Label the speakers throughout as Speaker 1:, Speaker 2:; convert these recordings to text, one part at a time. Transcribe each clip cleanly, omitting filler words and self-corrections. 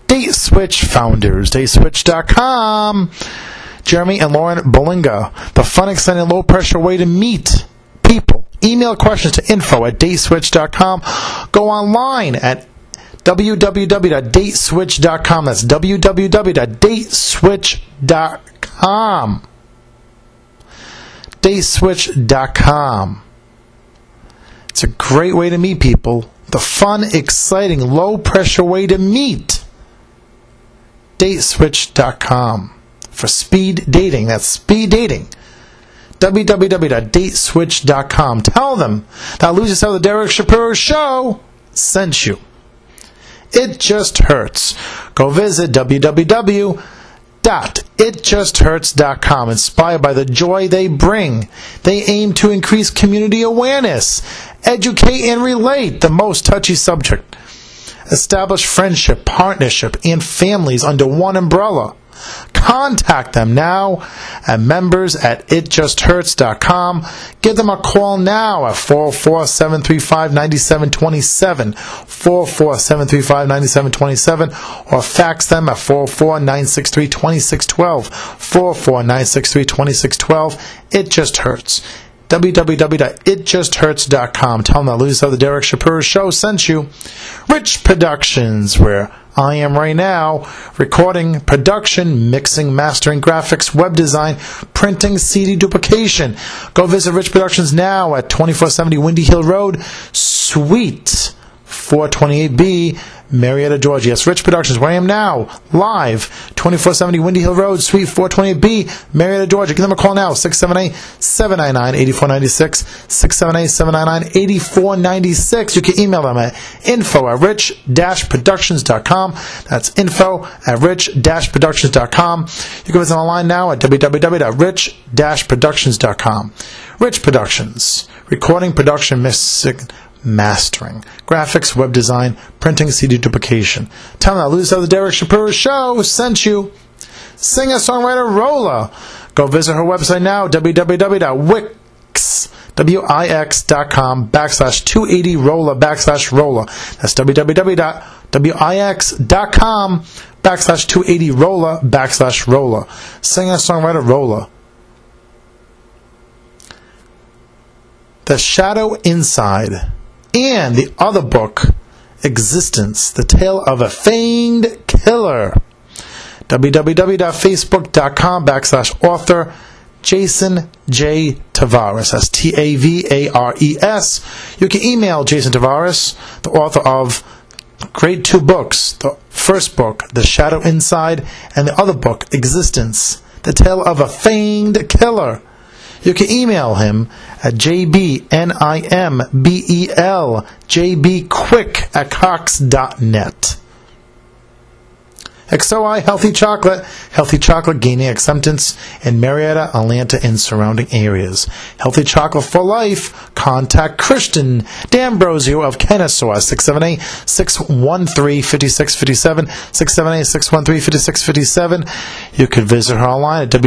Speaker 1: Date Switch founders, dateswitch.com. Jeremy and Lauren Bolinga, the fun, exciting, low-pressure way to meet people. Email questions to info@dateswitch.com. Go online at www.dateswitch.com. That's www.dateswitch.com. Dateswitch.com. It's a great way to meet people. The fun, exciting, low-pressure way to meet. Dateswitch.com. For speed dating. That's speed dating. www.dateswitch.com. Tell them that Lose Yourself the Derek Shapiro Show sent you. It Just Hurts. Go visit www.itjusthurts.com. Inspired by the joy they bring, they aim to increase community awareness, educate and relate the most touchy subject, establish friendship, partnership, and families under one umbrella. Contact them now at members@itjusthurts.com. Give them a call now at 404-735-9727, 404-735-9727, or fax them at 404-963-2612, 404-963-2612. It Just Hurts. www.itjusthurts.com. Tell them that Lose Yourself the Derek Shapiro Show sent you. Rich Productions, where I am right now, recording, production, mixing, mastering, graphics, web design, printing, CD duplication. Go visit Rich Productions now at 2470 Windy Hill Road, Suite 428B, Marietta, Georgia. Yes, Rich Productions, where I am now, live, 2470 Windy Hill Road, Suite 428B, Marietta, Georgia. Give them a call now, 678-799-8496, 678-799-8496. You can email them at info@rich-productions.com. That's info@rich-productions.com. You can visit online now at www.rich-productions.com. Rich Productions, recording, production, mastering, graphics, web design, printing, CD duplication. Tell them that Lose Yourself the Derek Shapiro Show sent you. Singer-songwriter Rolla. Go visit her website now, www.wix.com/280Rolla/Rolla. That's www.wix.com/280Rolla/Rolla. Singer-songwriter Rolla. The Shadow Inside. And the other book, Existence, The Tale of a Feigned Killer. www.facebook.com/author Jason J. Tavares. That's Tavares. You can email Jason Tavares, the author of great two books. The first book, The Shadow Inside, and the other book, Existence, The Tale of a Feigned Killer. You can email him at jbnimbel.jbquick@cox.net. XOI Healthy Chocolate gaining acceptance in Marietta, Atlanta, and surrounding areas. Healthy Chocolate for Life. Contact Christian D'Ambrosio of Kennesaw, 678-613-5657, 678-613-5657. You can visit her online at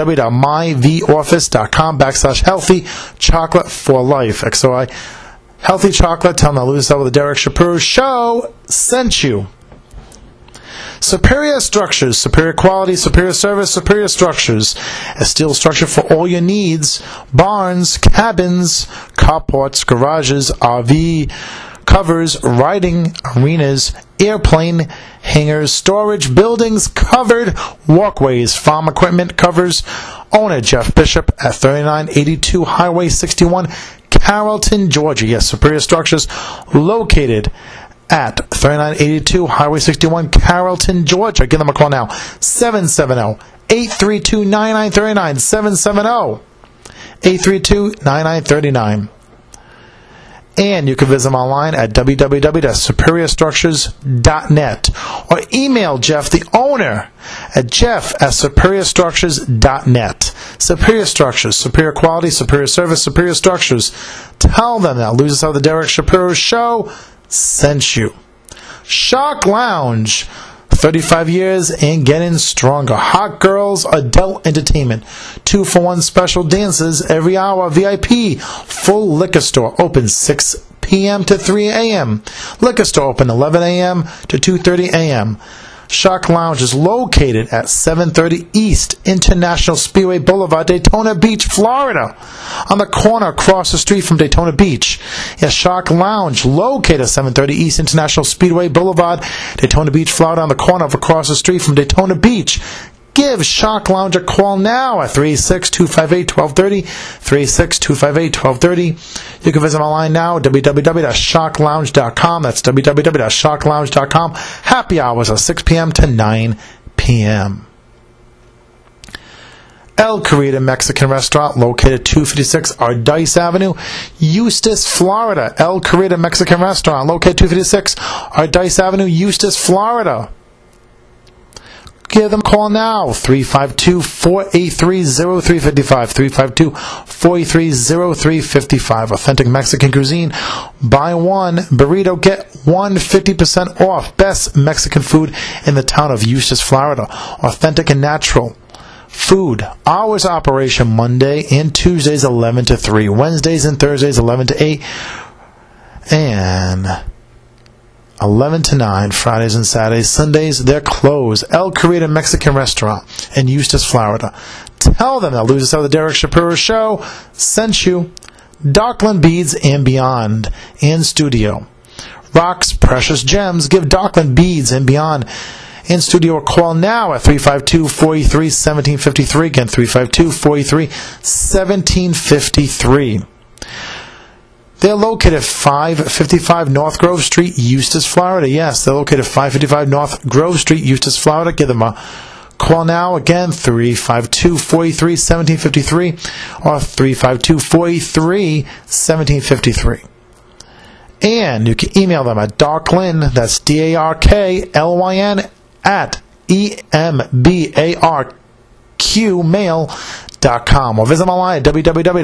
Speaker 1: www.myvoffice.com/healthy chocolate for life. XOI Healthy Chocolate. Tell them that Lose Yourself the Derek Shapiro Show sent you. Superior Structures, superior quality, superior service, superior structures. A steel structure for all your needs. Barns, cabins, carports, garages, RV covers, riding arenas, airplane hangars, storage buildings, covered walkways, farm equipment covers. Owner Jeff Bishop at 3982 Highway 61, Carrollton, Georgia. Yes, Superior Structures, located at 3982 Highway 61, Carrollton, Georgia. Give them a call now, 770-832-9939, 770-832-9939. And you can visit them online at www.superiorstructures.net, or email Jeff, the owner, at jeff@superiorstructures.net. Superior Structures, superior quality, superior service, superior structures. Tell them that Lose Yourself the Derek Shapiro Show sent you. Shark Lounge, 35 years and getting stronger. Hot Girls Adult Entertainment. 2-for-1 special dances every hour. VIP. Full liquor store. Open 6 p.m. to 3 a.m. Liquor store open 11 a.m. to 2:30 a.m. Shark Lounge is located at 730 East International Speedway Boulevard, Daytona Beach, Florida, on the corner across the street from Daytona Beach. Yes, Shark Lounge, located at 730 East International Speedway Boulevard, Daytona Beach, Florida, on the corner across the street from Daytona Beach. Give Shark Lounge a call now at 36258-1230, 36258-1230. You can visit them online now at www.sharklounge.com. That's www.sharklounge.com. Happy hours are 6 p.m. to 9 p.m. El Carreta Mexican Restaurant, located at 256 Ardice Avenue, Eustis, Florida. El Carreta Mexican Restaurant, located at 256 Ardice Avenue, Eustis, Florida. Give them a call now, 352-483-0355, 352-483-0355. Authentic Mexican cuisine. Buy one burrito, get one 50% off. Best Mexican food in the town of Eustis, Florida. Authentic and natural food. Hours of operation Monday and Tuesdays 11 to 3. Wednesdays and Thursdays 11 to 8. And 11 to 9, Fridays and Saturdays. Sundays, they're closed. El Carreta Mexican Restaurant in Eustis, Florida. Tell them that Losers of the Derek Shapiro Show sent you. Darkland Beads and Beyond in studio. Rocks, Precious Gems. Give Darkland Beads and Beyond in studio a call now at 352-483-1753. Again, 352-483-1753. They're located at 555 North Grove Street, Eustis, Florida. Yes, they're located at 555 North Grove Street, Eustis, Florida. Give them a call now. Again, 352-483-1753 or 352-483-1753. And you can email them at Darklyn, that's DARKLYN, at EMBARQmail.com, or visit them online at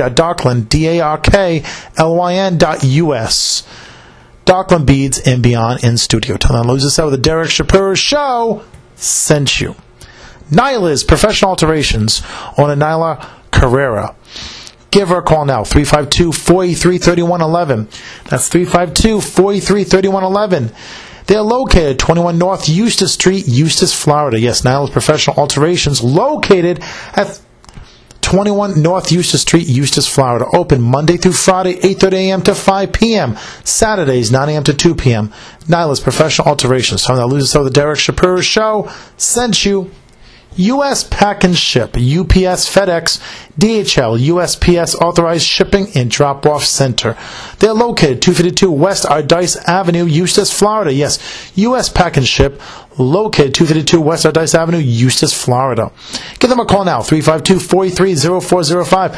Speaker 1: www.darklyn.us. Darkland Beads and Beyond in studio. Tell them Lose Yourself with the Derek Shapiro Show sent you. Nyla's Professional Alterations on a Nyla Carrera. Give her a call now, 352-483-3111. That's 352-483-3111. They're located at 21 North Eustis Street, Eustis, Florida. Yes, Nyla's Professional Alterations, located at 21 North Eustis Street, Eustis, Florida. Open Monday through Friday, 8:30 a.m. to 5 p.m. Saturdays, 9 a.m. to 2 p.m. Nyla's Professional Alterations. Time that loses so the Derek Shapiro Show sent you. U.S. Pack and Ship, UPS, FedEx, DHL, USPS Authorized Shipping and Drop-Off Center. They're located 252 West Ardice Avenue, Eustis, Florida. Yes, U.S. Pack and Ship, located 252 West Ardice Avenue, Eustis, Florida. Give them a call now, 352-483-0405,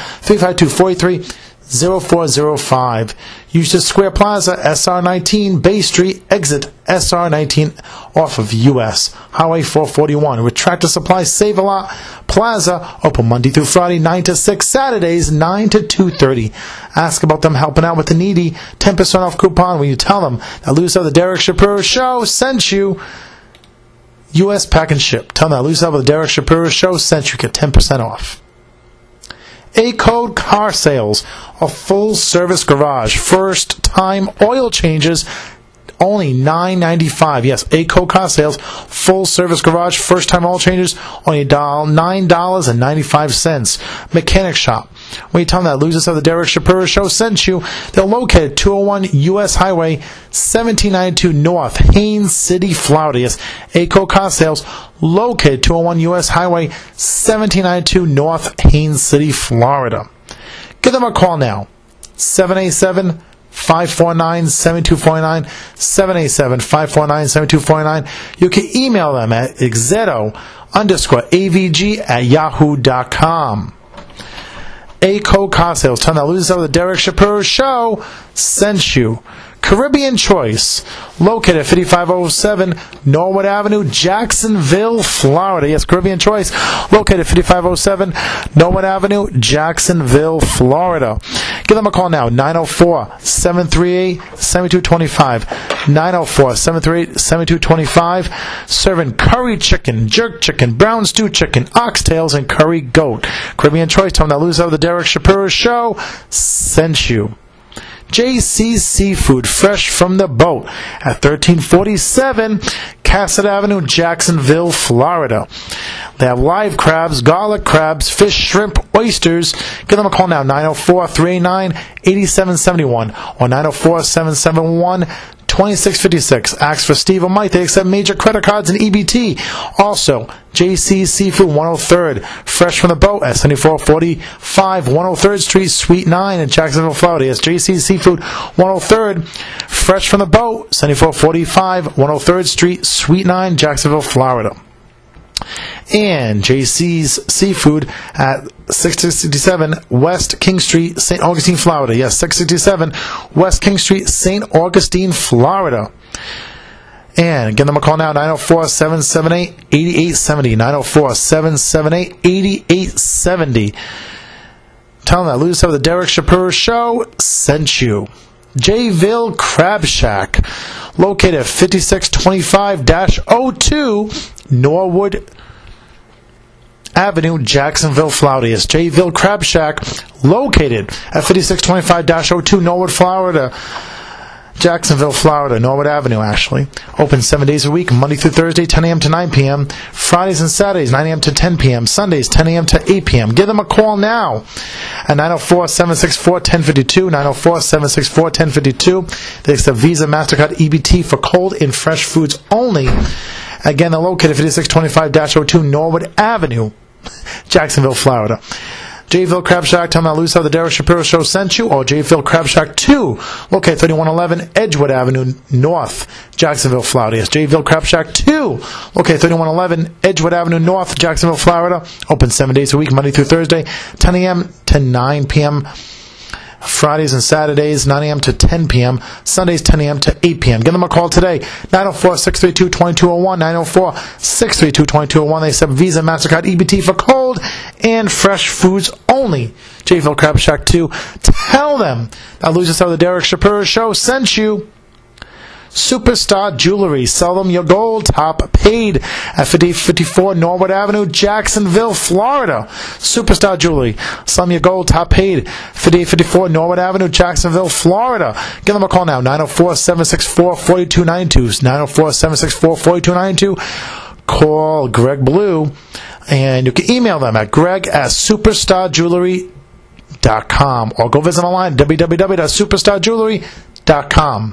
Speaker 1: 352-483-0405. Eustis Square Plaza, SR19, Bay Street, exit SR19 off of US Highway 441. With Tractor Supply Save-A-Lot Plaza, open Monday through Friday, 9 to 6, Saturdays, 9 to 2:30. Ask about them helping out with the needy. 10% off coupon when you tell them that Lose the Derek Shapiro Show sent you. U.S. Pack and Ship. Tell them that Lose the Derek Shapiro Show sent you. Get 10% off. A-Code Car Sales, a full-service garage. First-time oil changes, only $9.95. Yes, A-Code Car Sales, full-service garage. First-time oil changes, only $9.95. Mechanic Shop. When you tell them that Losers of the Derek Shapiro Show sent you, they're located at 201 U.S. Highway 1792 North, Haines City, Florida. Yes, A-Code Car Sales, located 201 U.S. Highway 1792 North, Haines City, Florida. Give them a call now, 787-549-7249, 787-549-7249. You can email them at exeto_avg@yahoo.com. A-Code Car Sales. Tell them that Losers of the Derek Shapiro Show sent you. Caribbean Choice, located at 5507 Norwood Avenue, Jacksonville, Florida. Yes, Caribbean Choice, located at 5507 Norwood Avenue, Jacksonville, Florida. Give them a call now, 904-738-7225, 904-738-7225. Serving curry chicken, jerk chicken, brown stew chicken, oxtails, and curry goat. Caribbean Choice, tell them that Losers of the Derek Shapiro Show sent you. JC's Seafood, fresh from the boat at 1347 Cassett Avenue, Jacksonville, Florida. They have live crabs, garlic crabs, fish, shrimp, oysters. Give them a call now, 904-389-8771 or 904-771-2656. Ask for Steve or Mike. They accept major credit cards and EBT. Also, JC's Seafood, 103rd, fresh from the boat at 7445 103rd Street, Suite 9 in Jacksonville, Florida. Yes, JC's Seafood, 103rd, fresh from the boat, 7445 103rd Street, Suite 9, Jacksonville, Florida. And JC's Seafood at 667 West King Street, St. Augustine, Florida. Yes, 667 West King Street, St. Augustine, Florida. And give them a call now, 904-778-8870. 904-778-8870. Tell them that Lucas of the Derek Shapiro Show sent you. Jayville Crab Shack, located at 5625-02 Norwood Avenue, Jacksonville, Florida. Yes, Jayville Crab Shack, located at 5625-02 Norwood, Florida. Jacksonville, Florida, Norwood Avenue, actually. Open 7 days a week, Monday through Thursday, 10 a.m. to 9 p.m. Fridays and Saturdays, 9 a.m. to 10 p.m. Sundays, 10 a.m. to 8 p.m. Give them a call now at 904-764-1052, 904-764-1052. They accept Visa, MasterCard, EBT for cold and fresh foods only. Again, they're located at 5625-02 Norwood Avenue, Jacksonville, Florida. Jayville Crab Shack, tell them that Luce of the Derek Shapiro Show sent you, or Jayville Crab Shack 2, located 3111 Edgewood Avenue North, Jacksonville, Florida. Yes, Jayville Crab Shack 2, located 3111 Edgewood Avenue North, Jacksonville, Florida. Open 7 days a week, Monday through Thursday, 10 a.m. to 9 p.m. Fridays and Saturdays, 9 a.m. to 10 p.m. Sundays, 10 a.m. to 8 p.m. Give them a call today, 904-632-2201, 904-632-2201. They accept Visa, MasterCard, EBT for cold and fresh foods only. Jayville Crab Shack 2. Tell them that Lucius of the Derek Shapiro Show sent you. Superstar Jewelry. Sell them your gold. Top paid at 5054 Norwood Avenue, Jacksonville, Florida. Superstar Jewelry. Sell them your gold. Top paid. 5854 Norwood Avenue, Jacksonville, Florida. Give them a call now. 904-764-4292. 904-764-4292. Call Greg Blue. And you can email them at greg@superstarjewelry.com or go visit online www.superstarjewelry.com.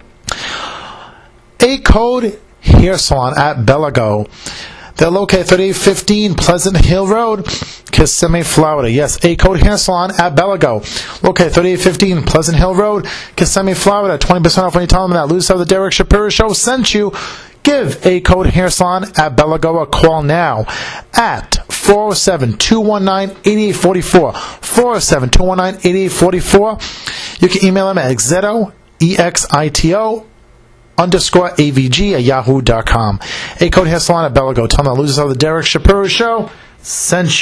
Speaker 1: A Code Hair Salon at Belago. They're located 3815 Pleasant Hill Road, Kissimmee, Florida. Yes, A Code Hair Salon at Belago. Located 3815 Pleasant Hill Road, Kissimmee, Florida. 20% off when you tell them that Luce of the Derek Shapiro Show sent you. Give A Code Hair Salon at Belago a call now at 407-219-8844. 407-219-8844. You can email them at exito, EXITO _AVG at yahoo.com. A Code Hair Salon at Belago. Tell them that Losers of the Derek Shapiro Show sent you.